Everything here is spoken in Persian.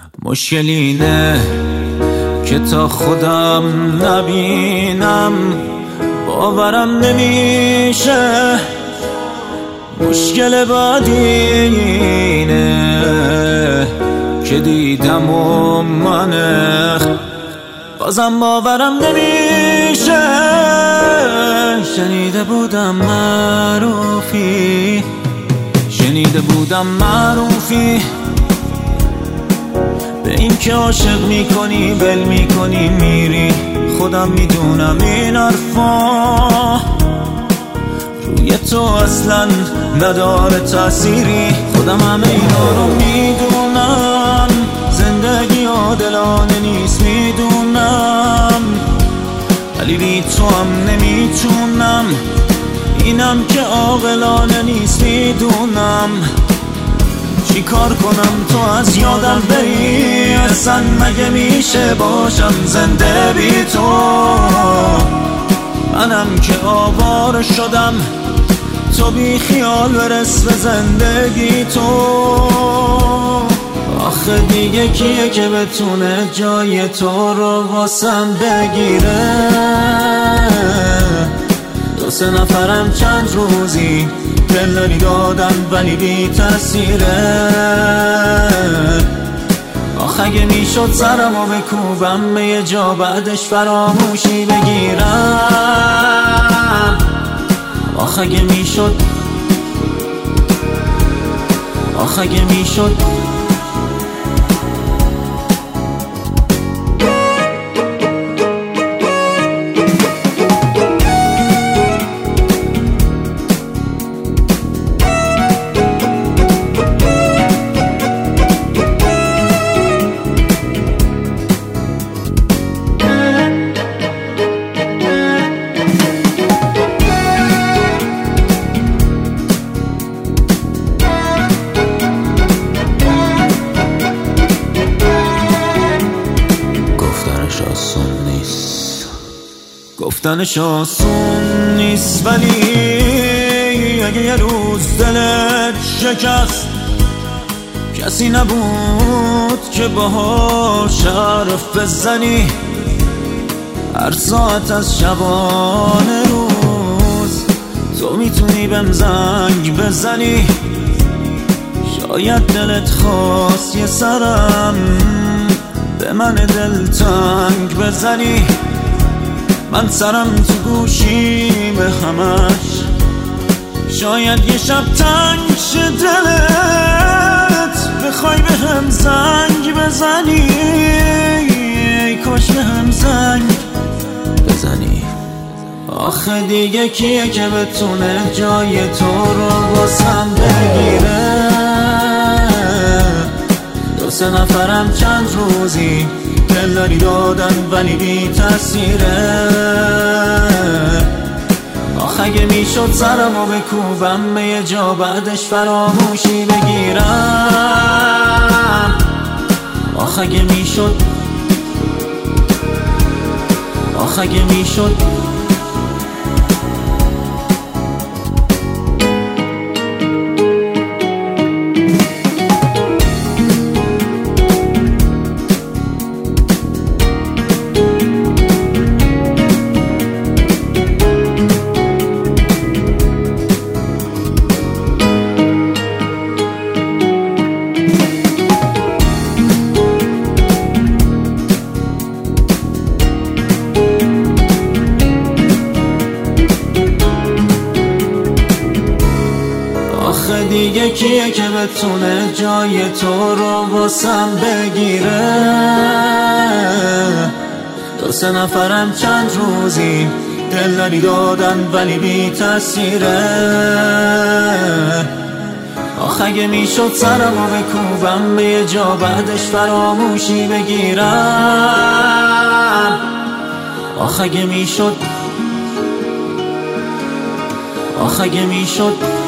مشکل اینه که تا خودم نبینم باورم نمیشه. مشکل بعدی اینه که دیدم و منه بازم باورم نمیشه. شنیده بودم معروفی به این که عاشق میکنی بل میکنی میری. خودم میدونم این حرفا روی تو اصلا نداره تأثیری. خودم همه اینا رو میدونم، زندگی عادلانه نیست میدونم، ولی بی تو هم نمیتونم. اینم که عاقلانه نیست میدونم. چی کار کنم تو از یادم بری؟ اصلا مگه میشه باشم زنده بی تو؟ منم که آواره شدم، تو بی خیال برس به زندگی تو. آخه دیگه کیه که بتونه جای تو رو واسم بگیره؟ دو سه نفرم چند روزی دلداری دادن ولی بی تأثیره. آخه اگه میشد سرمو بکوبم به یه جا بعدش فراموشی بگیرم. آخه اگه میشد گفتنش آسون نیست، ولی اگه یه روز دلت شکست کسی نبود که باهاش حرف بزنی. هر ساعت از شبانه روز تو میتونی بهم زنگ بزنی. شاید دلت خواست یه سرم به من دلتنگ بزنی. من سرم تو گوشی به همش، شاید یه شب تنگ شه دلت بخوای به هم زنگ بزنی. ای کاش به هم زنگ بزنی. آخه دیگه کیه که بتونه جای تو رو واسم بگیره؟ دو سه نفرم چند روزی دلداری دادن ولی بی تأثیره. آخه اگه میشد سرمو بکوبم به یه جا بعدش فراموشی بگیرم. آخه اگه میشد دیگه کیه که بتونه جای تو رو واسم بگیره؟ دو سه نفرم چند روزی دلداری دادن ولی بی تأثیره. آخه اگه میشد سرمو بکوبم به یه جا بعدش فراموشی بگیرم. آخه اگه میشد